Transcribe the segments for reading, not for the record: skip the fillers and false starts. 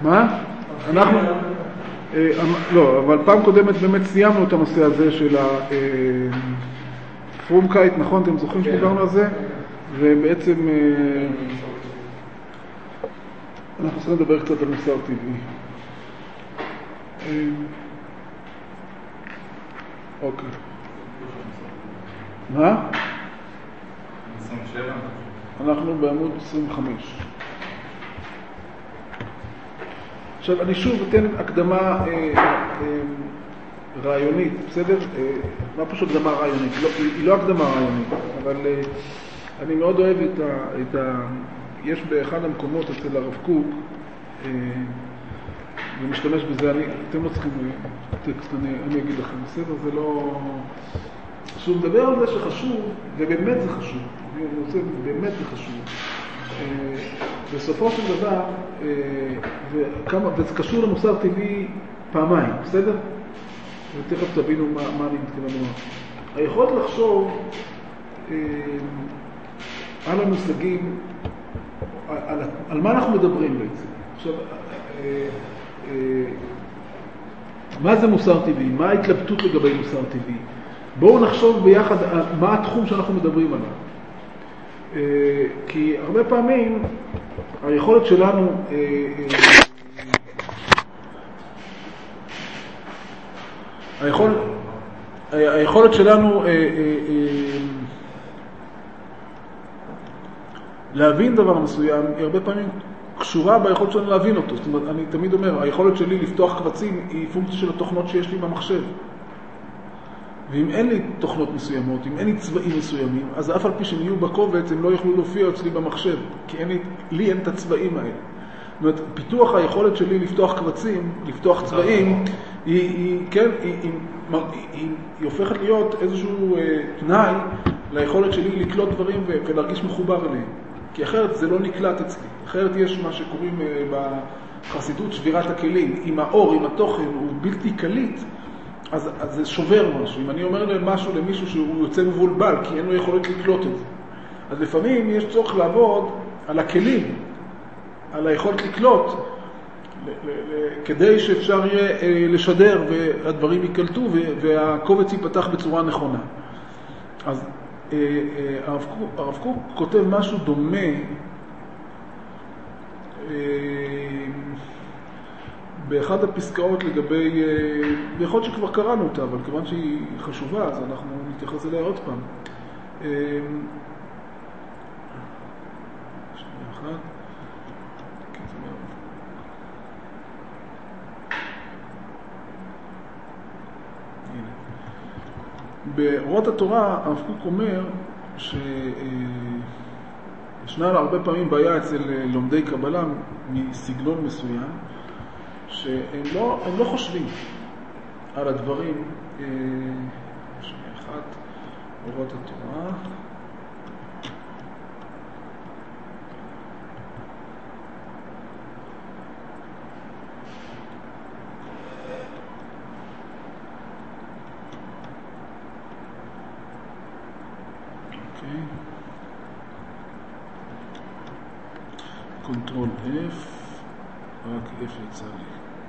מה? אנחנו... לא, אבל פעם קודמת באמת סיימנו את הנושא הזה של הפרום קייט, נכון? אתם זוכרים שדיברנו על זה? ובעצם אנחנו צריכים לדבר קצת על מוסר טבעי. אוקיי. מה? 27. אנחנו בעמוד 25. עכשיו, אני שוב אתן הקדמה רעיונית, בסדר? מה פשוט הקדמה רעיונית? היא לא הקדמה רעיונית, אבל אני מאוד אוהב יש באחד המקומות אצל הרב קוק, ומשתמש בזה, אתם לא צריכים טקסט, אני אגיד לכם, בסדר? זה לא... שהוא מדבר על זה שחשוב, ובאמת זה חשוב, אני רוצה, באמת זה חשוב. בסופו של דבר, וזה קשור למוסר טבעי פעמיים, בסדר? ותכף תבינו מה אני מתכוון לומר. היכולת לחשוב על המושגים, על מה אנחנו מדברים בעצם. עכשיו, מה זה מוסר טבעי? מה ההתלבטות לגבי מוסר טבעי? בואו נחשוב ביחד מה התחום שאנחנו מדברים עליו. כי הרבה פעמים היכולת שלנו היכולת שלנו להבין דבר מסוים היא הרבה פעמים קשורה ביכולת שלנו להבין אותו. זאת אומרת, אני תמיד אומר, היכולת שלי לפתוח קבצים היא פונקציה של התוכנות שיש לי במחשב. ואם אין לי תוכנות מסוימות, אם אין לי צבעים מסוימים, אז אף על פי שהם יהיו בקובץ, הם לא יוכלו להופיע אצלי במחשב, כי לי אין את הצבעים האלה. זאת אומרת, פיתוח היכולת שלי לפתוח קבצים, לפתוח צבעים, היא הופכת להיות איזשהו תנאי ליכולת שלי לקלוט דברים ולהרגיש מחובר אליהם. כי אחרת זה לא נקלט אצלי. אחרת יש מה שקוראים בחסידות שבירת הכלים. אם האור, אם התוכן הוא בלתי קליט, אז זה שובר משהו. אם אני אומר משהו למישהו שהוא יוצא מבולבל, כי אין לו יכולת לקלוט את זה. אז לפעמים יש צורך לעבוד על הכלים, על היכולת לקלוט, כדי שאפשר יהיה לשדר והדברים יקלטו והקובץ ייפתח בצורה נכונה. אז הרב קוק כותב משהו דומה באחד הפסקאות לגבי, יכול להיות שכבר קראנו אותה, אבל כיוון שהיא חשובה, אז אנחנו נתייחס אליה עוד פעם. שנייה אחת. באורות התורה, הרב קוק אומר שישנה הרבה פעמים בעיה אצל לומדי קבלה מסגנון מסוים, שהם לא חושבים על הדברים. שנייה אחת, אורות התורה. קונטרול F, רק F יצא לי.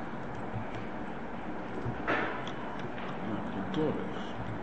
קונטרול F.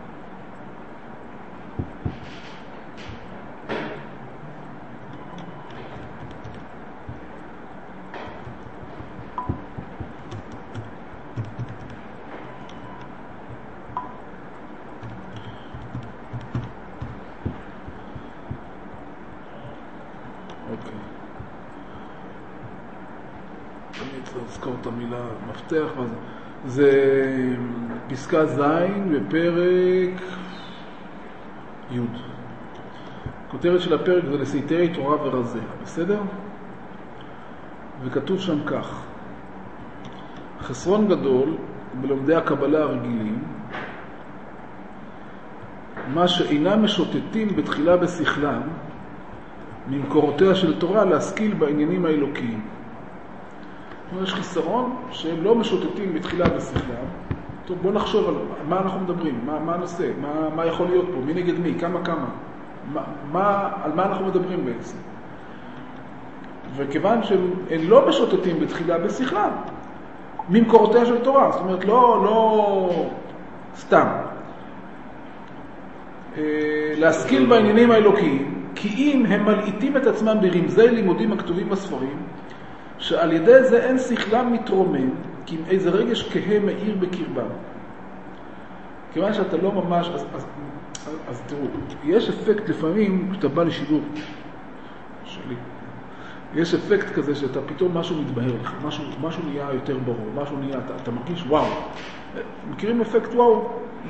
לזכור את המילה מפתח, זה פסקה ז' בפרק י'. כותרת של הפרק זה לסייתרי תורה ורזה, בסדר? וכתוב שם כך: חסרון גדול בלומדי הקבלה הרגילים, מה שאינם משוטטים בתחילה בשכלם ממקורותיה של תורה להשכיל בעניינים האלוקיים. יש חיסרון שהם לא משוטטים בתחילה בשכלם. טוב, בוא נחשוב על מה אנחנו מדברים, מה הנושא, מה יכול להיות פה, מי נגד מי, כמה, על מה אנחנו מדברים בעצם. וכיוון שהם לא משוטטים בתחילה בשכלם, ממקורותיה של תורה, זאת אומרת לא סתם. להשכיל בעניינים האלוקיים, כי אם הם מלעיטים את עצמם ברמזי לימודים הכתובים בספרים, שעל ידי זה אין שכלם מתרומם, כי אם איזה רגש כהה מאיר בקרבם. כיוון שאתה לא ממש, אז תראו, יש אפקט לפעמים, כשאתה בא לשידור שלי, יש אפקט כזה שאתה פתאום משהו מתבהר לך, משהו נהיה יותר ברור, משהו נהיה, אתה מרגיש וואו. מכירים אפקט וואו?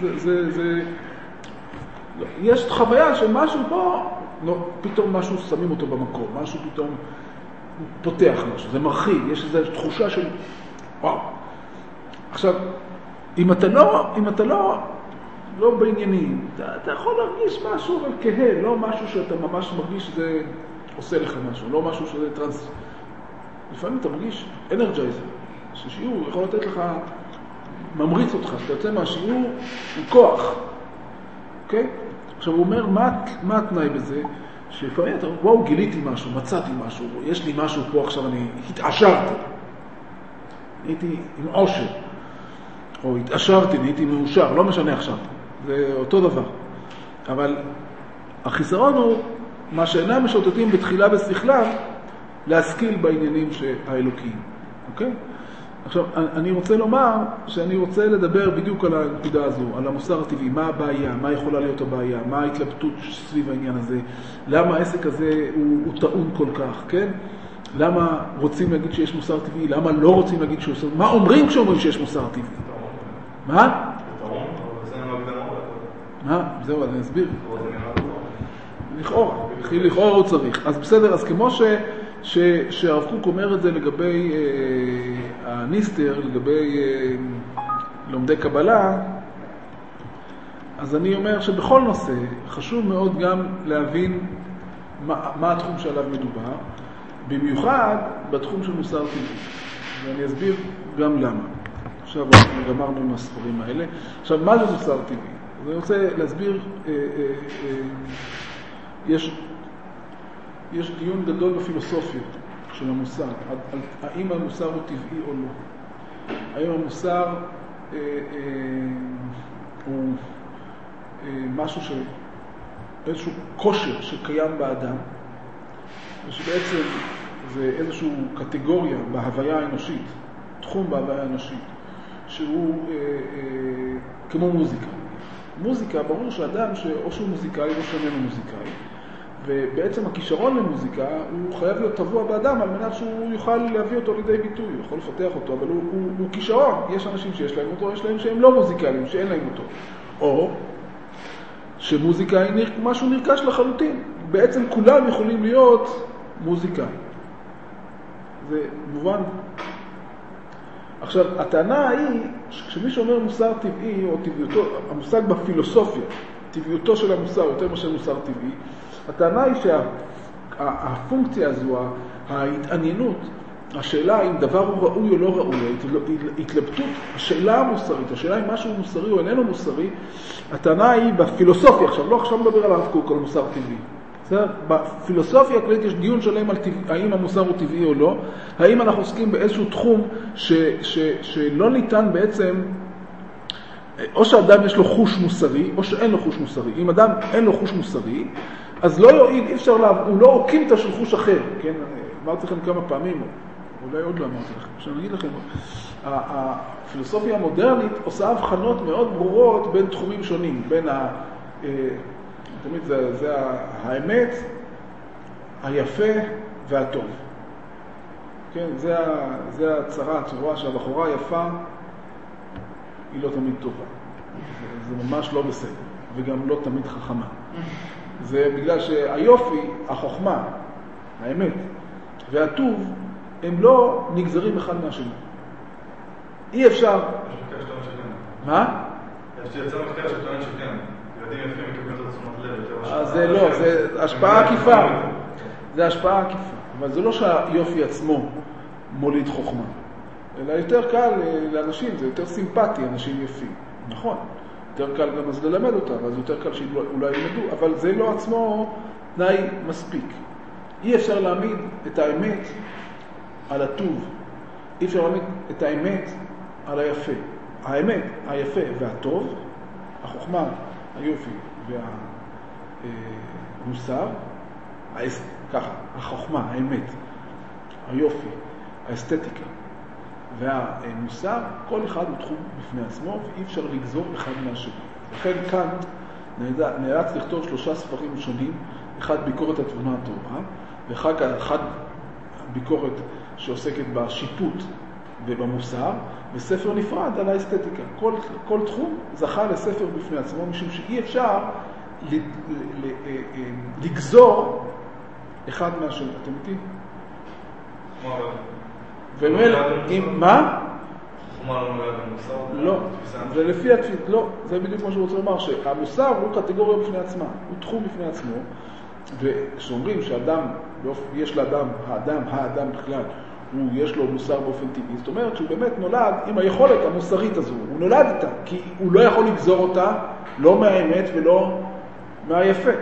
יש חוויה שמשהו פה, לא, פתאום משהו שמים אותו במקום, משהו פתאום פותח משהו, זה מרחיב, יש איזו תחושה של וואו. עכשיו, אם אתה לא בעניינים, אתה יכול להרגיש משהו אבל כהה, לא משהו שאתה ממש מרגיש שזה עושה לך משהו, לא משהו שזה טרנס. לפעמים אתה מרגיש אנרג'ייזר, ששיעור יכול לתת לך, ממריץ אותך, שאתה יוצא מהשיעור עם כוח. אוקיי? עכשיו הוא אומר, מה התנאי בזה? שלפעמים אתה אומר, וואו, גיליתי משהו, מצאתי משהו, יש לי משהו פה עכשיו, אני התעשרתי. הייתי עם עושר. או התעשרתי, הייתי מאושר, לא משנה עכשיו. זה אותו דבר. אבל החיסרון הוא, מה שאינם משוטטים בתחילה בשכלם, להשכיל בעניינים האלוקיים. אוקיי? עכשיו, אני רוצה לומר שאני רוצה לדבר בדיוק על הנקודה הזו, על המוסר הטבעי, מה הבעיה, מה יכולה להיות הבעיה, מה ההתלבטות סביב העניין הזה, למה העסק הזה הוא טעון כל כך, כן? למה רוצים להגיד שיש מוסר טבעי, למה לא רוצים להגיד שיש מוסר טבעי, מה אומרים כשאומרים שיש מוסר טבעי? מה? מה? זהו, אני אסביר. לכאורה הוא צריך. אז בסדר, אז כמו שהרב קוק אומר את זה לגבי הניסטר, לגבי לומדי קבלה, אז אני אומר שבכל נושא חשוב מאוד גם להבין מה התחום שעליו מדובר, במיוחד בתחום של מוסר טבעי. ואני אסביר גם למה. עכשיו גמרנו עם הספרים האלה. עכשיו, מה זה מוסר טבעי? אז אני רוצה להסביר, יש דיון גדול בפילוסופיה של המוסר, האם המוסר הוא טבעי או לא. האם המוסר הוא משהו איזשהו כושר שקיים באדם, ושבעצם זה איזושהי קטגוריה בהוויה האנושית, תחום בהוויה האנושית, שהוא כמו מוזיקה. מוזיקה, ברור שאדם או שהוא מוזיקאי או שאיננו מוזיקאי, ובעצם הכישרון למוזיקה הוא חייב להיות טבוע באדם על מנת שהוא יוכל להביא אותו לידי ביטוי, הוא יכול לפתח אותו, אבל הוא כישרון. יש אנשים שיש להם אותו, יש להם שהם לא מוזיקליים, שאין להם אותו. או שמוזיקה היא משהו נרכש לחלוטין. בעצם כולם יכולים להיות מוזיקאים. זה מובן. עכשיו, הטענה היא, כשמי שאומר מוסר טבעי, או טבעיותו, המושג בפילוסופיה, טבעיותו של המוסר יותר מאשר מוסר טבעי, הטענה היא שהפונקציה הזו, ההתעניינות, השאלה אם דבר הוא ראוי או לא ראוי, התלבטות, השאלה המוסרית, השאלה אם משהו מוסרי או איננו מוסרי, הטענה היא בפילוסופיה, עכשיו מדבר על הרב קוק, על מוסר טבעי. בפילוסופיה הכללית יש דיון שלם על האם המוסר הוא טבעי או לא, האם אנחנו עוסקים באיזשהו תחום שלא ניתן בעצם, או שאדם יש לו חוש מוסרי, או שאין לו חוש מוסרי. אם אדם אין לו חוש מוסרי, אז לא יועיל, אי אפשר הוא לא אוקימתא של חוש אחר, כן? אמרתי לכם כמה פעמים, אולי עוד לא אמרתי לכם, עכשיו נגיד לכם, הפילוסופיה המודרנית עושה הבחנות מאוד ברורות בין תחומים שונים, בין תמיד זה האמת, היפה והטוב. כן, זה הצרה, התורה שהבחורה היפה היא לא תמיד טובה. זה ממש לא בסדר, וגם לא תמיד חכמה. זה בגלל שהיופי, החוכמה, האמת והטוב, הם לא נגזרים אחד מהשני. אי אפשר... מה? יש לי יצא מחקר שטוען שכן. ילדים יפים מקבלים את תשומת לב יותר. אז זה לא, זה השפעה עקיפה. זה השפעה עקיפה. אבל זה לא שהיופי עצמו מוליד חוכמה. אלא יותר קל לאנשים, זה יותר סימפטי, אנשים יפים. נכון. יותר קל גם אז ללמד אותם, אז יותר קל שאולי ילמדו, אבל זה לא עצמו תנאי מספיק. אי אפשר להעמיד את האמת על הטוב. אי אפשר להעמיד את האמת על היפה. האמת, היפה והטוב, החוכמה, היופי והמוסר, ככה, החוכמה, האמת, היופי, האסתטיקה והמוסר, כל אחד הוא תחום בפני עצמו, ואי אפשר לגזור אחד מהשני. לכן כאן נאלץ לכתוב 3 ספרים שונים, אחד ביקורת התבונה הטהורה, ואחד ביקורת שעוסקת בשיפוט ובמוסר, וספר נפרד על האסתטיקה. כל תחום זכה לספר בפני עצמו, משום שאי אפשר לגזור אחד מהשני. אתם איתי? מה? חומה לא נולד במוסר? לא, זה לפי התפיסה, לא, זה בדיוק מה שהוא רוצה לומר, שהמוסר הוא קטגוריה בפני עצמה, הוא תחום בפני עצמו, ושאומרים שאדם, יש לאדם, האדם בכלל, יש לו מוסר באופן טבעי, זאת אומרת שהוא באמת נולד עם היכולת המוסרית הזו, הוא נולד איתה, כי הוא לא יכול לגזור אותה, לא מהאמת ולא מהיפה.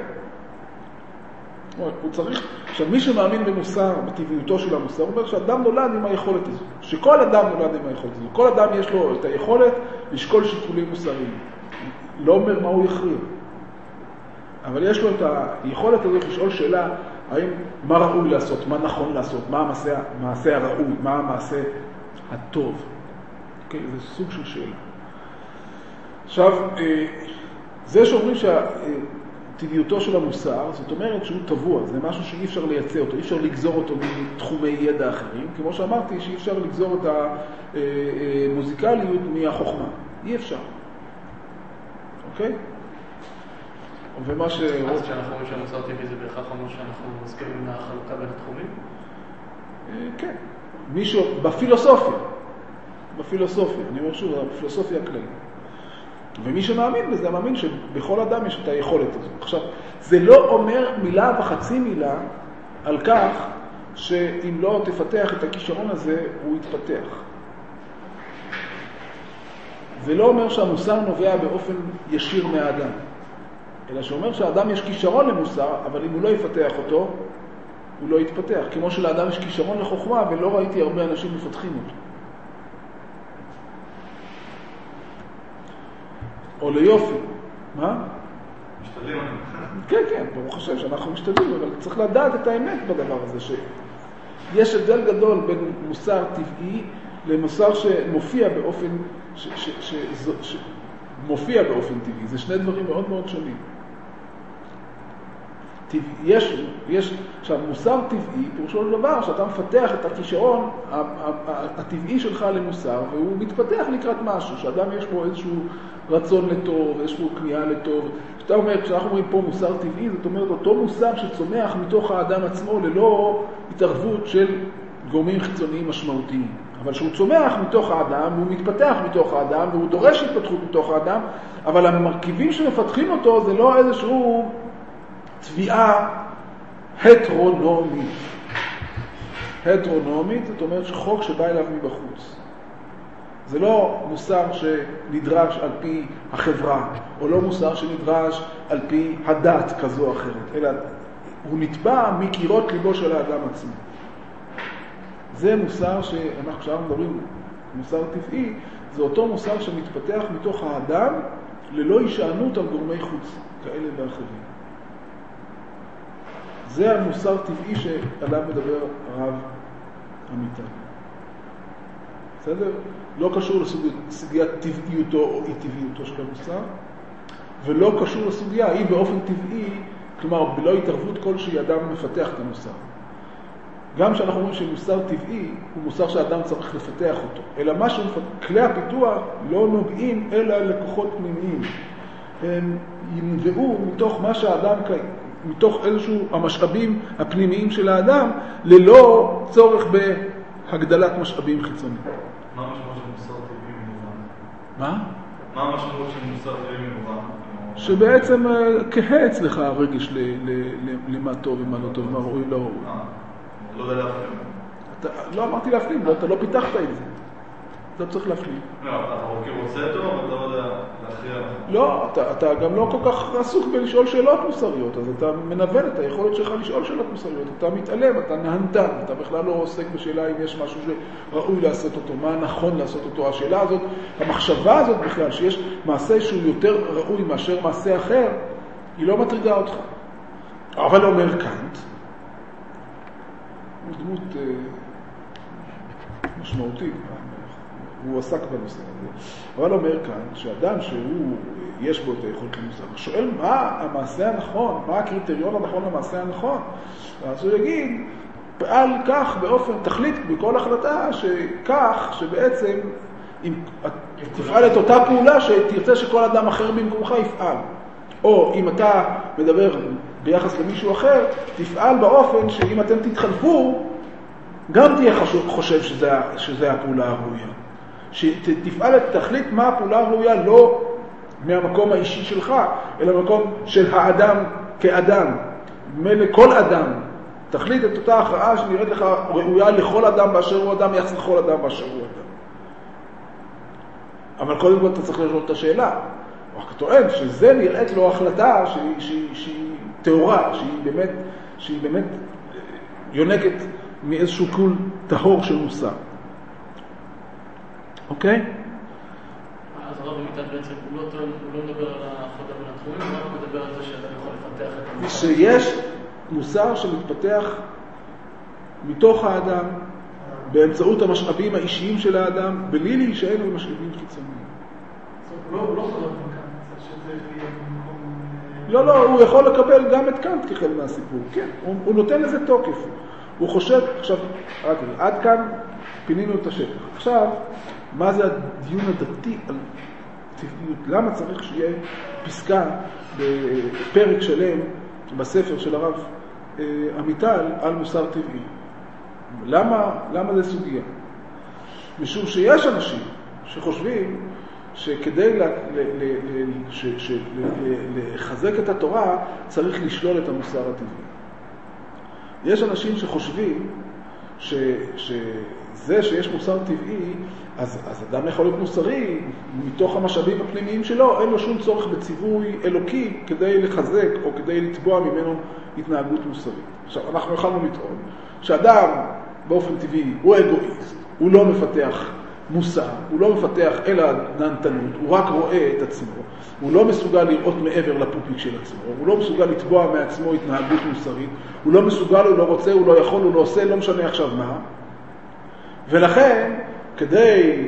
הוא צריך, עכשיו מי שמאמין במוסר, בטבעיותו של המוסר, הוא אומר שאדם נולד עם היכולת הזו, שכל אדם נולד עם היכולת הזו, כל אדם יש לו את היכולת לשקול שיקולים מוסריים, לא אומר מה הוא יכריע, אבל יש לו את היכולת הזו לשאול שאלה, מה ראוי לעשות, מה נכון לעשות, מה המעשה הראוי, מה המעשה הטוב. אוקיי? זה סוג של שאלה. עכשיו, זה שאומרים שהטבעיותו של המוסר, זאת אומרת שהוא טבוע, זה משהו שאי אפשר לייצא אותו, אי אפשר לגזור אותו מתחומי ידע אחרים, כמו שאמרתי, שאי אפשר לגזור את המוזיקליות מהחוכמה. אי אפשר. אוקיי? ומה ש... אז כשאנחנו רואים שהמוסר טבעי זה בהכרח אומר שאנחנו מזכירים מהחלוקה בין התחומים? כן. מישהו, בפילוסופיה, אני אומר שוב, בפילוסופיה הכללית. ומי שמאמין בזה, מאמין שבכל אדם יש את היכולת הזו. עכשיו, זה לא אומר מילה וחצי מילה על כך שאם לא תפתח את הכישרון הזה, הוא יתפתח. זה לא אומר שהמוסר נובע באופן ישיר מהאדם. אלא שאומר שהאדם יש כישרון למוסר, אבל אם הוא לא יפתח אותו, הוא לא יתפתח. כמו שלאדם יש כישרון לחוכמה, ולא ראיתי הרבה אנשים מפתחים אותו. או ליופי. מה? משתדלים. כן, ברוך השם שאנחנו משתדלים, אבל צריך לדעת את האמת בדבר הזה, שיש הבדל גדול בין מוסר טבעי למוסר שמופיע באופן, מופיע באופן טבעי. זה שני דברים מאוד מאוד שונים. עכשיו, מוסר טבעי, פירושו של דבר, שאתה מפתח את הכישרון הטבעי שלך למוסר, והוא מתפתח לקראת משהו, שאדם יש בו איזשהו רצון לטוב, יש בו כניעה לטוב. כשאנחנו אומרים פה מוסר טבעי, זאת אומרת, אותו מוסר שצומח מתוך האדם עצמו, ללא התערבות של גורמים חיצוניים משמעותיים. אבל שהוא צומח מתוך האדם, הוא מתפתח מתוך האדם, והוא דורש התפתחות מתוך האדם, אבל המרכיבים שמפתחים אותו זה לא איזשהו תביעה הטרונומית. הטרונומית, זאת אומרת שחוק שבא אליו מבחוץ. זה לא מוסר שנדרש על פי החברה, או לא מוסר שנדרש על פי הדת כזו או אחרת, אלא הוא נטבע מקירות ליבו של האדם עצמו. זה מוסר שאנחנו כשאנחנו מדברים מוסר טבעי, זה אותו מוסר שמתפתח מתוך האדם ללא הישענות על גורמי חוץ כאלה ואחרים. זה המוסר טבעי שעליו מדבר הרב אמיתי. בסדר? לא קשור לסוגיית טבעיותו או אי טבעיותו של המוסר, ולא קשור לסוגיה, היא באופן טבעי, כלומר, בלא התערבות כלשהי אדם מפתח את המוסר. גם שאנחנו אומרים שמוסר טבעי הוא מוסר שאדם צריך לפתח אותו, אלא משהו, כלי הפיתוח לא נוגעים אלא לקוחות פנימיים. הם ינבעו מתוך מה שהאדם, מתוך איזשהו המשאבים הפנימיים של האדם, ללא צורך בהגדלת משאבים חיצוניים. מה המשמעות של מוסר טבעי מנובן? מה? מה המשמעות של מוסר טבעי מנובן? שבעצם כהה אצלך הרגש למה טוב ומה לא טוב, מה ראוי לא ראוי. לא יודע להפנים. לא אמרתי להפנים, אתה לא פיתחת את זה. אתה צריך להפנים. לא, אתה רוצה אותו, אבל לא יודע להכריע. לא, אתה גם לא כל כך עסוק בלשאול שאלות מוסריות, אז אתה מנוון את היכולת שלך לשאול שאלות מוסריות, אתה מתעלם, אתה נהנתן, אתה בכלל לא עוסק בשאלה אם יש משהו שראוי לעשות אותו, מה נכון לעשות אותו. השאלה הזאת, המחשבה הזאת בכלל, שיש מעשה שהוא יותר ראוי מאשר מעשה אחר, היא לא מטרידה אותך. אבל אומר קאנט, הוא דמות משמעותית, הוא עסק בנושא הזה, אבל אומר כאן שאדם שהוא, יש בו את היכולת למוסר, שואל מה המעשה הנכון, מה הקריטריון הנכון למעשה הנכון, אז הוא יגיד, פעל כך באופן, תחליט בכל החלטה שכך, שבעצם אם תפעל את אותה פעולה שתרצה שכל אדם אחר במקומך יפעל, או אם אתה מדבר ביחס למישהו אחר, תפעל באופן שאם אתם תתחלפו, גם תהיה חושב שזה הפעולה הראויה. שתפעל, תחליט מה הפעולה הראויה לא מהמקום האישי שלך, אלא מקום של האדם כאדם. כל אדם. תחליט את אותה הכרעה שנראית לך ראויה לכל אדם באשר הוא אדם, יחס לכל אדם באשר הוא אדם. אבל קודם כל אתה צריך לשאול את השאלה. הוא רק טוען שזה נראית לו החלטה שהיא תאורה, שהיא באמת יונקת מאיזשהו קול טהור של מוסר. אוקיי? אז הרב מיטל בעצם, הוא לא מדבר על ההפרדה בין התחומים, הוא רק מדבר על זה שאתה יכול לפתח את המוסר. שיש מוסר שמתפתח מתוך האדם, באמצעות המשאבים האישיים של האדם, בלי להישאר עם משאבים חיצוניים. לא חלק מכאן, שזה יהיה במקום... לא, הוא יכול לקבל גם את קאנט כחלק מהסיפור, כן, הוא נותן לזה תוקף. הוא חושב, עכשיו, עד כאן פינינו את השטח. עכשיו, מה זה הדיון הדתי על טבעיות? למה צריך שיהיה פסקה בפרק שלם בספר של הרב אמיטל על מוסר טבעי? למה זה סוגיה? משום שיש אנשים שחושבים שכדי לחזק את התורה צריך לשלול את המוסר הטבעי. יש אנשים שחושבים שזה שיש מוסר טבעי, אז אדם יכול להיות מוסרי מתוך המשאבים הפנימיים שלו, אין לו שום צורך בציווי אלוקי כדי לחזק או כדי לתבוע ממנו התנהגות מוסרית. עכשיו, אנחנו יכולנו לטעון שאדם באופן טבעי הוא אגואיסט, הוא לא מפתח מוסר, הוא לא מפתח אלא נהנתנות, הוא רק רואה את עצמו, הוא לא מסוגל לראות מעבר לפופיק של עצמו, הוא לא מסוגל לתבוע מעצמו התנהגות מוסרית, הוא לא מסוגל, הוא לא רוצה, הוא לא יכול, הוא לא עושה, לא משנה עכשיו מה. ולכן, כדי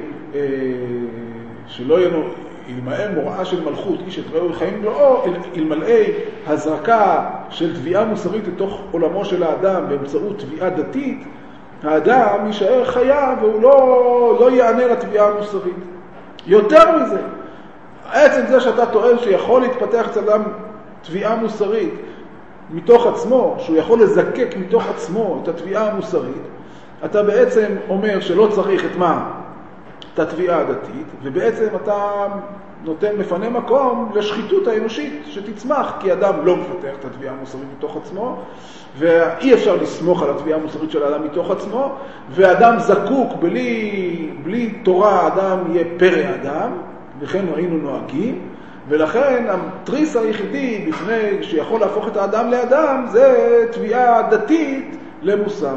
שלא ילמאה מוראה של מלכות, איש את רעהו חיים לא, אלמלאי הזרקה של תביעה מוסרית לתוך עולמו של האדם באמצעות תביעה דתית, האדם יישאר חיה והוא לא יענה לתביעה המוסרית. יותר מזה, עצם זה שאתה טוען שיכול להתפתח אצל אדם תביעה מוסרית מתוך עצמו, שהוא יכול לזקק מתוך עצמו את התביעה המוסרית, אתה בעצם אומר שלא צריך את מה? את התביעה הדתית, ובעצם אתה נותן מפנה מקום לשחיתות האנושית שתצמח, כי אדם לא מפתח את התביעה המוסרית מתוך עצמו, ואי אפשר לסמוך על התביעה המוסרית של האדם מתוך עצמו, ואדם זקוק, בלי תורה האדם יהיה פרא אדם, וכן היינו נוהגים, ולכן התריס היחידי בפני שיכול להפוך את האדם לאדם, זה תביעה דתית למוסר.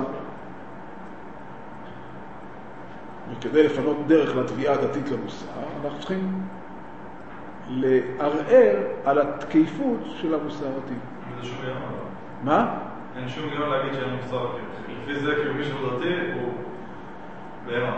וכדי לפנות דרך לתביעה הדתית למוסר, אנחנו צריכים לערער על התקייפות של המוסר הטבעי. זה שום יום. מה? אין שום יום להגיד שאין מוסר הטבעי. לפי זה כאילו מישהו דתי הוא בהמה.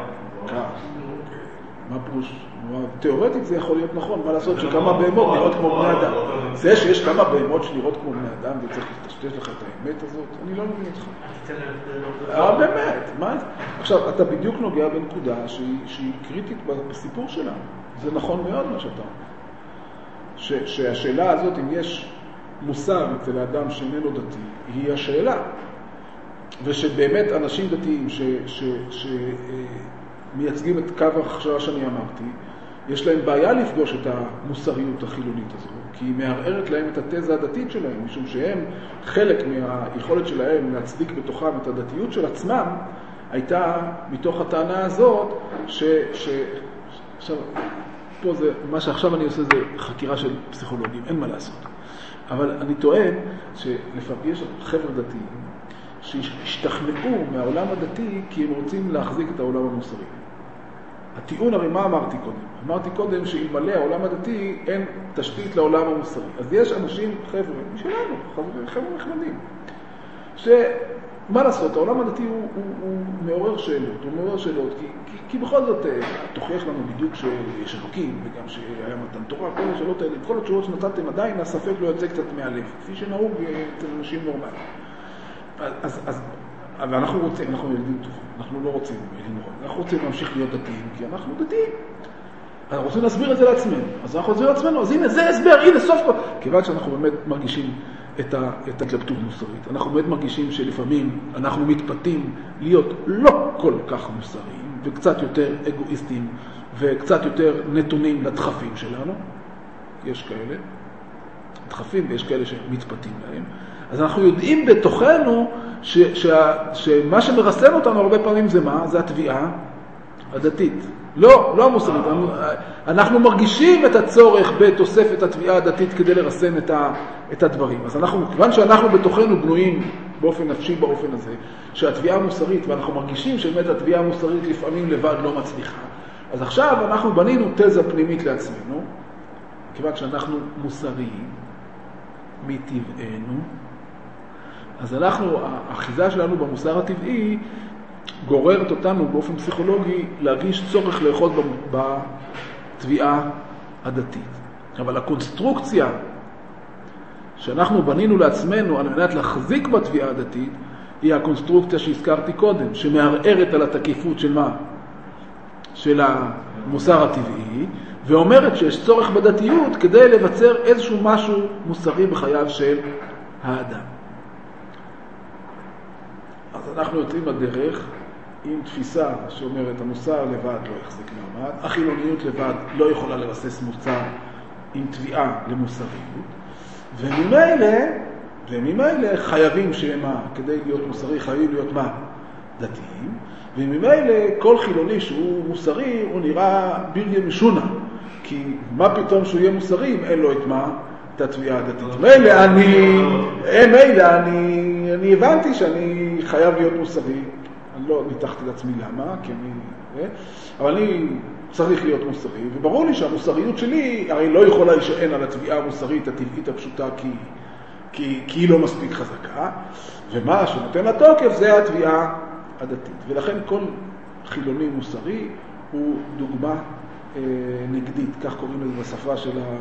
מה פירוש? תיאורטית זה יכול להיות נכון, מה לעשות שכמה בהמות נראות כמו בני אדם. זה שיש כמה בהמות שנראות כמו בני אדם וצריך לטשטש לך את האמת הזאת, אני לא מבין אותך. באמת, מה? עכשיו, אתה בדיוק נוגע בנקודה שהיא קריטית בסיפור שלנו. זה נכון מאוד מה שאתה אומר. שהשאלה הזאת, אם יש מוסר אצל האדם שאיננו דתי, היא השאלה. ושבאמת אנשים דתיים מייצגים את קו ההכשרה שאני אמרתי, יש להם בעיה לפגוש את המוסריות החילונית הזו, כי היא מערערת להם את התזה הדתית שלהם, משום שהם, חלק מהיכולת שלהם להצדיק בתוכם את הדתיות של עצמם, הייתה מתוך הטענה הזאת עכשיו, פה זה, מה שעכשיו אני עושה זה חקירה של פסיכולוגים, אין מה לעשות. אבל אני טוען שלפעמים יש חבר'ה דתיים שהשתכנעו מהעולם הדתי כי הם רוצים להחזיק את העולם המוסרי. הטיעון, הרי מה אמרתי קודם? אמרתי קודם שאלמלא העולם הדתי אין תשתית לעולם המוסרי. אז יש אנשים, חבר'ה, משלנו, חבר'ה נחמדים, שמה לעשות, העולם הדתי הוא מעורר שאלות, כי בכל זאת תוכיח לנו בדיוק שיש אלוקים, וגם שהיה מתן תורה, כל השאלות האלה, כל התשובות שנתתם עדיין, הספק לא יוצא קצת מהלב, כפי שנהוג אצל אנשים נורמליים. אבל אנחנו רוצים, אנחנו ילדים טובים, אנחנו לא רוצים לנראות, אנחנו רוצים להמשיך להיות דתיים, כי אנחנו דתיים. אנחנו רוצים להסביר את זה לעצמנו, אז אנחנו רוצים לעצמנו, אז הנה זה הסבר, הנה סוף כל. כיוון שאנחנו באמת מרגישים את ההתלבטות מוסרית, אנחנו באמת מרגישים שלפעמים אנחנו מתפתים להיות לא כל כך מוסריים, וקצת יותר אגואיסטים, וקצת יותר נתונים לדחפים שלנו, יש כאלה, דחפים ויש כאלה שמתפתים להם, אז אנחנו יודעים בתוכנו שמה שמרסן אותנו הרבה פעמים זה מה? זה התביעה הדתית. לא המוסרית. אנחנו מרגישים את הצורך בתוספת התביעה הדתית כדי לרסן את הדברים. אז כיוון שאנחנו בתוכנו בנויים באופן נפשי באופן הזה, שהתביעה המוסרית, ואנחנו מרגישים שבאמת התביעה המוסרית לפעמים לבד לא מצליחה, אז עכשיו אנחנו בנינו תזה פנימית לעצמנו, כיוון שאנחנו מוסריים מטבענו, אז האחיזה שלנו במוסר הטבעי גוררת אותנו באופן פסיכולוגי להרגיש צורך לאחוז בתביעה הדתית. אבל הקונסטרוקציה שאנחנו בנינו לעצמנו על מנת להחזיק בתביעה הדתית היא הקונסטרוקציה שהזכרתי קודם, שמערערת על התקיפות של מה? של המוסר הטבעי, ואומרת שיש צורך בדתיות כדי לבצר איזשהו משהו מוסרי בחייו של האדם. אז אנחנו יוצאים בדרך עם תפיסה שאומרת המוסר לבד לא יחזיק מעמד, החילוניות לבד לא יכולה לבסס מוסר עם תביעה למוסריות, וממילא חייבים שמה, כדי להיות מוסרי חייבים להיות מה? דתיים, וממילא כל חילוני שהוא מוסרי הוא נראה בלתי משונה, כי מה פתאום שהוא יהיה מוסרי אם אין לו את מה? את התביעה הדתית. מילא אני הבנתי שאני חייב להיות מוסרי, אני לא ניתחתי לעצמי למה, אבל אני צריך להיות מוסרי, וברור לי שהמוסריות שלי הרי לא יכולה להישען על התביעה המוסרית הטבעית הפשוטה כי היא לא מספיק חזקה, ומה שנותן לתוקף זה התביעה הדתית. ולכן כל חילוני מוסרי הוא דוגמה נגדית, כך קוראים לזה בשפה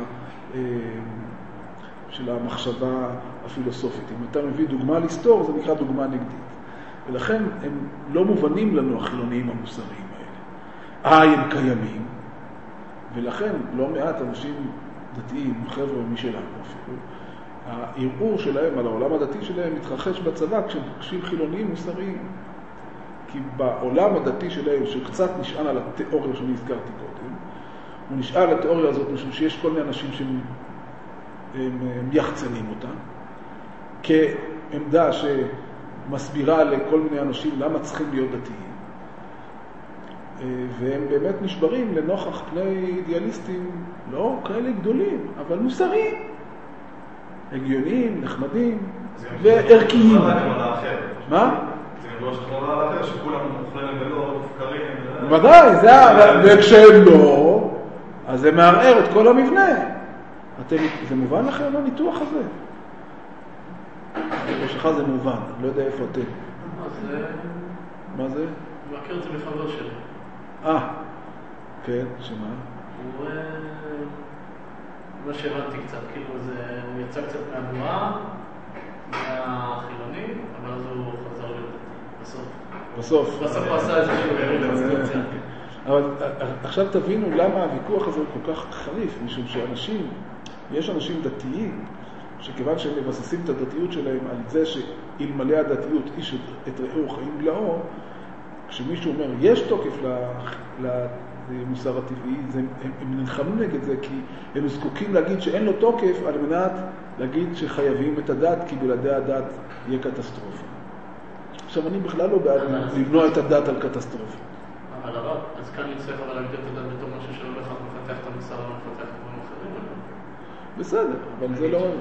של המחשבה הפילוסופית. אם אתה מביא דוגמה להיסטור, זה נקרא דוגמה נגדית. ולכן הם לא מובנים לנו החילוניים המוסריים האלה. הם קיימים, ולכן לא מעט אנשים דתיים, חבר'ה משלנו אפילו, הערעור שלהם על העולם הדתי שלהם מתרחש בצבא כשהם פוגשים חילוניים מוסריים. כי בעולם הדתי שלהם, שקצת נשען על התיאוריה שאני הזכרתי קודם, הוא נשאל על התיאוריה הזאת משום שיש כל מיני אנשים שהם יחצנים אותה, כעמדה שמסבירה לכל מיני אנשים למה צריכים להיות דתיים. והם באמת נשברים לנוכח פני אידיאליסטים לא כאלה גדולים, אבל מוסריים, הגיוניים, נחמדים וערכיים. מה? זה גם לא שכלונה על אחר, שכולם מוכנים ולא מופקרים. ודאי, וכשהם לא, אז זה מערער את כל המבנה. זה מובן לכם הניתוח הזה? בשבילך זה מובן, אני לא יודע איפה אתם. מה זה? הוא מכיר את זה מחבר שלי. כן, שמה? הוא מה שהבנתי קצת, כאילו הוא יצא קצת מהתנועה, מהחילוני, אבל אז הוא חזר להיות בסוף הוא עשה איזה שהוא אבל עכשיו תבינו למה הוויכוח הזה הוא כל כך חריף, משום יש אנשים דתיים שכיוון שהם מבססים את הדתיות שלהם על זה שאלמלא הדתיות איש את רעהו חיים בלעו, כשמישהו אומר יש תוקף למוסר הטבעי, הם נלחמים נגד זה כי הם זקוקים להגיד שאין לו תוקף על מנת להגיד שחייבים את הדת, כי בלעדי הדת יהיה קטסטרופה. עכשיו, אני בכלל לא בעד לבנוע את הדת על קטסטרופה. אבל הרב, אז כאן נצטרך אבל להגדיר את הדת בתור משהו שלא בהכרח מפתח את המוסר, לא מפתח את דברים אחרים. בסדר, אבל זה לא...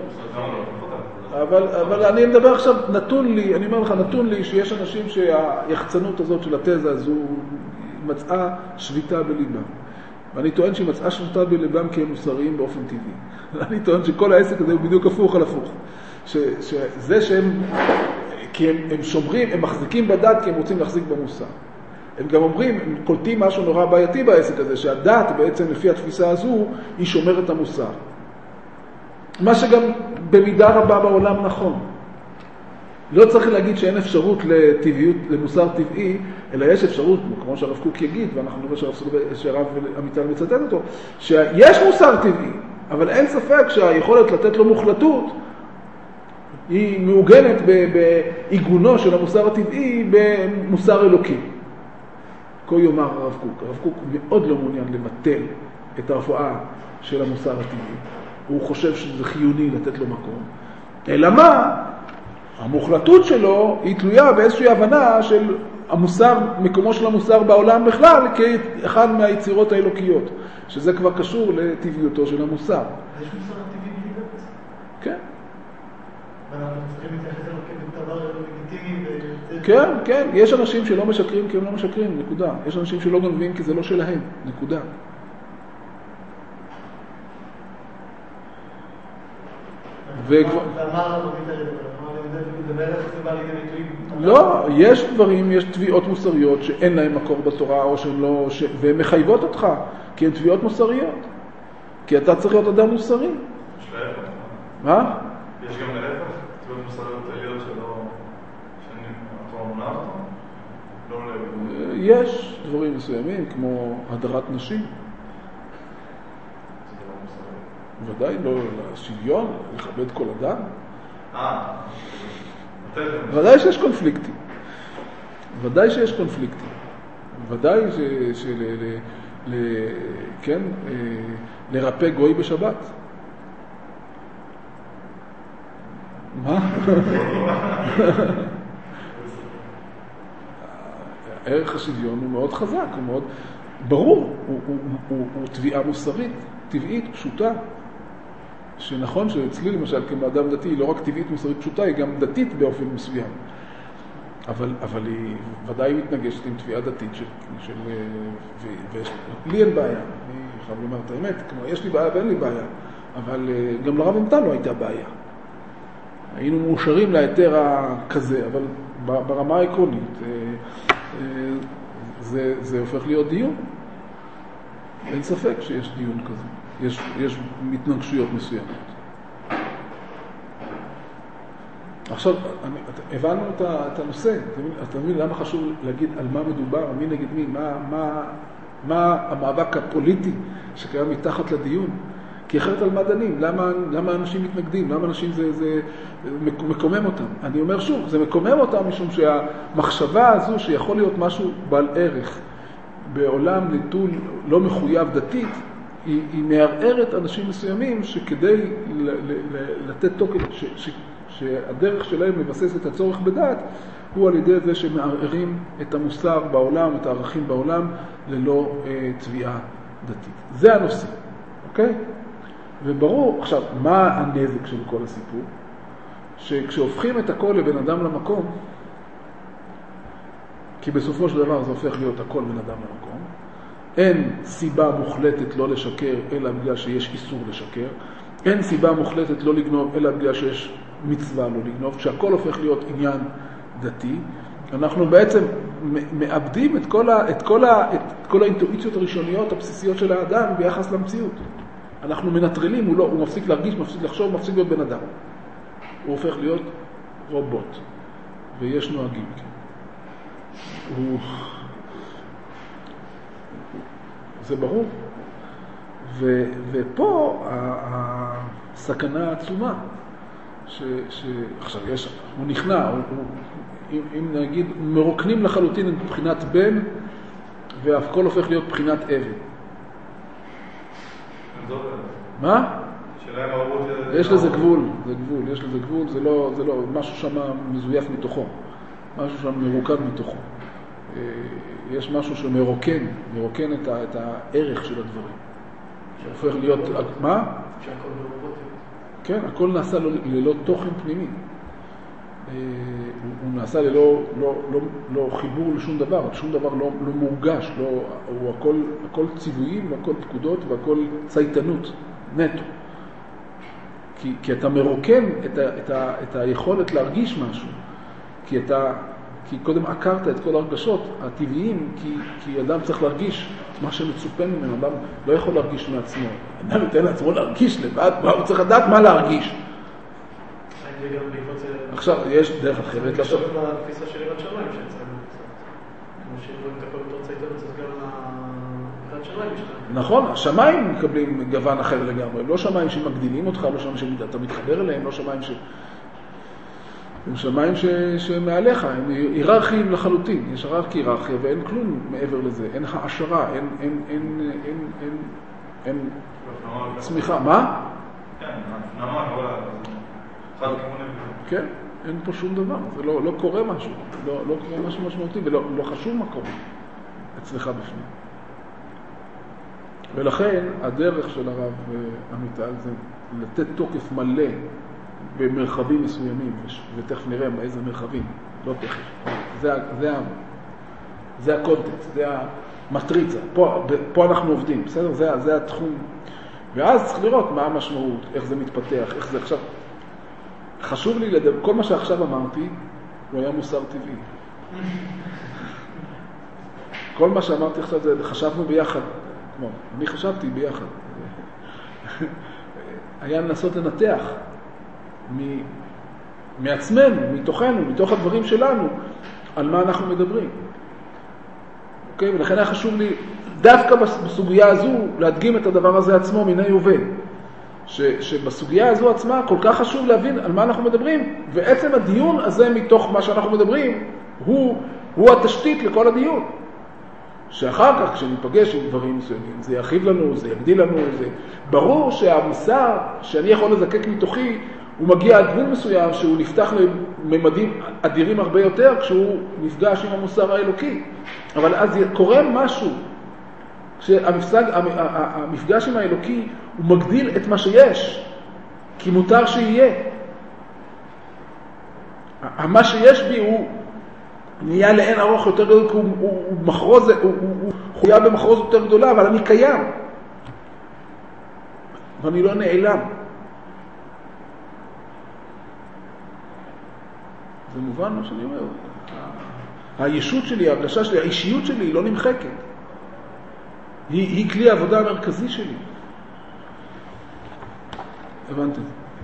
אבל אני מדבר עכשיו, אני אומר לך, נתון לי שיש אנשים שהיחצנות הזאת של התזה הזו מצאה שביטה בליבם. ואני טוען שהיא מצאה שביטה בליבם כי הם מוסריים באופן טבעי. אני טוען שכל העסק הזה הוא בדיוק הפוך על הפוך. שזה שהם, כי הם שומרים, הם מחזיקים בדת כי הם רוצים להחזיק במוסר. הם גם אומרים, הם קולטים משהו נורא בעייתי בעסק הזה, שהדת בעצם לפי התפיסה הזו היא שומרת המוסר. מה שגם במידה רבה בעולם נכון. לא צריך להגיד שאין אפשרות לטבעיות, למוסר טבעי, אלא יש אפשרות, כמו שהרב קוק יגיד, ואנחנו נראה שהרב אמיתן מצטט אותו, שיש מוסר טבעי, אבל אין ספק שהיכולת לתת לו מוחלטות היא מעוגנת בעיגונו של המוסר הטבעי במוסר אלוקי. כה יאמר הרב קוק. הרב קוק מאוד לא מעוניין לבטל את ההופעה של המוסר הטבעי. הוא חושב שזה חיוני לתת לו מקום. אלא מה? המוחלטות שלו היא תלויה באיזושהי הבנה של המוסר, מקומו של המוסר בעולם בכלל, כאחד מהיצירות האלוקיות, שזה כבר קשור לטבעיותו של המוסר. יש מוסר טבעי בלי דת? כן. ואנחנו צריכים להתייחס אליו כדבר לגיטימי כן, כן. יש אנשים שלא משקרים כי הם לא משקרים, נקודה. יש אנשים שלא גונבים כי זה לא שלהם, נקודה. ואמר הרבנית הלב, לא, יש דברים, יש תביעות מוסריות שאין להם מקור בתורה או שהן לא, והן מחייבות אותך, כי הן תביעות מוסריות. כי אתה צריך להיות אדם מוסרי. יש להפך. מה? יש גם להפך, תביעות מוסריות עליות שלא... אתה מונע אותו? לא יש דברים מסוימים, כמו הדרת נשים. זה דבר מוסרי. ודאי לא לשוויון, לכבד כל אדם. ודאי שיש קונפליקטים. ודאי שיש קונפליקטים. ודאי כן, לרפא גוי בשבת. מה? ערך השוויון הוא מאוד חזק, הוא מאוד ברור, הוא תביעה מוסרית, טבעית, פשוטה. שנכון שאצלי למשל כאדם דתי היא לא רק טבעית מוסרית פשוטה, היא גם דתית באופן מסוים. אבל היא ודאי מתנגשת עם תביעה דתית לי אין בעיה, אני חייב לומר את האמת, כמו יש לי בעיה ואין לי בעיה, אבל גם לרב אמיתן לא הייתה בעיה. היינו מאושרים להיתר כזה, אבל ברמה העקרונית זה הופך להיות דיון. אין ספק שיש דיון כזה. יש מתנגשויות מסוימות. עכשיו, הבנו את הנושא. אתה מבין למה חשוב להגיד על מה מדובר, מי נגד מי, מה המאבק הפוליטי שקיים מתחת לדיון? כי אחרת על מה דנים? למה אנשים מתנגדים? למה אנשים זה מקומם אותם? אני אומר שוב, זה מקומם אותם משום שהמחשבה הזו שיכול להיות משהו בעל ערך בעולם נטול לא מחויב דתית, היא מערערת אנשים מסוימים שכדי לתת תוקף, שהדרך שלהם לבסס את הצורך בדת, הוא על ידי זה שמערערים את המוסר בעולם, את הערכים בעולם, ללא תביעה דתית. זה הנושא, אוקיי? וברור, עכשיו, מה הנזק של כל הסיפור? שכשהופכים את הכל לבן אדם למקום, כי בסופו של דבר זה הופך להיות הכל בן אדם למקום, אין סיבה מוחלטת לא לשקר, אלא בגלל שיש איסור לשקר. אין סיבה מוחלטת לא לגנוב, אלא בגלל שיש מצווה לא לגנוב. כשהכל הופך להיות עניין דתי, אנחנו בעצם מאבדים את כל האינטואיציות הראשוניות הבסיסיות של האדם ביחס למציאות. אנחנו מנטרלים, הוא מפסיק להרגיש, מפסיק לחשוב, מפסיק להיות בן אדם. הוא הופך להיות רובוט. ויש נוהגים. זה ברור. ופה הסכנה העצומה, עכשיו הוא נכנע, אם נגיד, מרוקנים לחלוטין את בחינת בן, והכל הופך להיות בחינת אבן. מה? יש לזה גבול, יש לזה גבול, זה לא משהו שם מזויף מתוכו. משהו שם מרוקן מתוכו. יש משהו שמרוקן את הערך של הדברים. שהופך להיות, מה? שהכל ברובוטיות. כן, הכל נעשה ללא תוכן פנימי. הוא נעשה לא חיבור לשום דבר, שום דבר לא מורגש, הוא הכל ציוויים והכל פקודות והכל צייתנות, נטו. כי אתה מרוקן את היכולת להרגיש משהו, כי קודם עקרת את כל הרגשות הטבעיים, כי אדם צריך להרגיש מה שמצופה ממנו, אדם לא יכול להרגיש מעצמו, אדם ייתן לעצמו להרגיש לבד, הוא צריך לדעת מה להרגיש. עכשיו, יש דרך אחרת. זה קשור לתפיסה של יראת שמיים שאצלנו קצת. כמו שרואים את הכל בתור צייתנות, אז גם יראת שמיים משתנה. נכון, השמיים מקבלים גוון אחר לגמרי. לא שמיים שמגדילים אותך, לא שמיים שאתה מתחבר אליהם, לא שמיים הם שמיים שמעליך, הם היררכיים לחלוטין. יש היררכיה ואין כלום מעבר לזה. אין העשרה, אין צמיחה. מה? כן, נאמר, אחד כמונים. כן, אין פה שום דבר. זה לא קורה משהו. לא קורה משהו משמעותי ולא חשוב מה קורה אצלך בפנים. ולכן הדרך של הרב עמיטל זה לתת תוקף מלא במרחבים מסוימים, ותכף נראה איזה מרחבים, לא תכף. זה הקונטקסט, זה המטריצה. פה אנחנו עובדים, בסדר? זה התחום. ואז צריך לראות מה המשמעות, איך זה מתפתח, איך זה עכשיו. חשוב לי לדבר, כל מה שעכשיו אמרתי, הוא היה מוסר טבעי. כל מה שאמרתי עכשיו זה, חשבנו ביחד. כמו, אני חשבתי ביחד. היה לנסות לנתח מעצמנו, מתוכנו, מתוך הדברים שלנו, על מה אנחנו מדברים. אוקיי? ולכן היה חשוב לי, דווקא בסוגיה הזו, להדגים את הדבר הזה עצמו מיני יובל. שבסוגיה הזו עצמה כל כך חשוב להבין על מה אנחנו מדברים, ועצם הדיון הזה מתוך מה שאנחנו מדברים, הוא התשתית לכל הדיון. שאחר כך כשניפגש עם דברים מסוימים, זה ירחיב לנו, זה יגדיל לנו, זה ברור שהמוסר שאני יכול לזקק מתוכי, הוא מגיע עד גבול מסוים שהוא נפתח לממדים אדירים הרבה יותר כשהוא נפגש עם המוסר האלוקי. אבל אז קורה משהו, שהמפגש עם האלוקי הוא מגדיל את מה שיש, כי מותר שיהיה. מה שיש בי הוא נהיה לאין ארוך יותר גדול, כי הוא חויה במחרוז יותר גדולה, אבל אני קיים. ואני לא נעלם. זה מובן מה שאני אומר. הישות שלי, ההרגשה שלי, האישיות שלי היא לא נמחקת. היא כלי העבודה המרכזי שלי. הבנתם.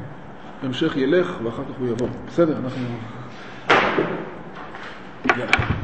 המשך ילך ואחר כך הוא יבוא. בסדר, אנחנו... יאללה.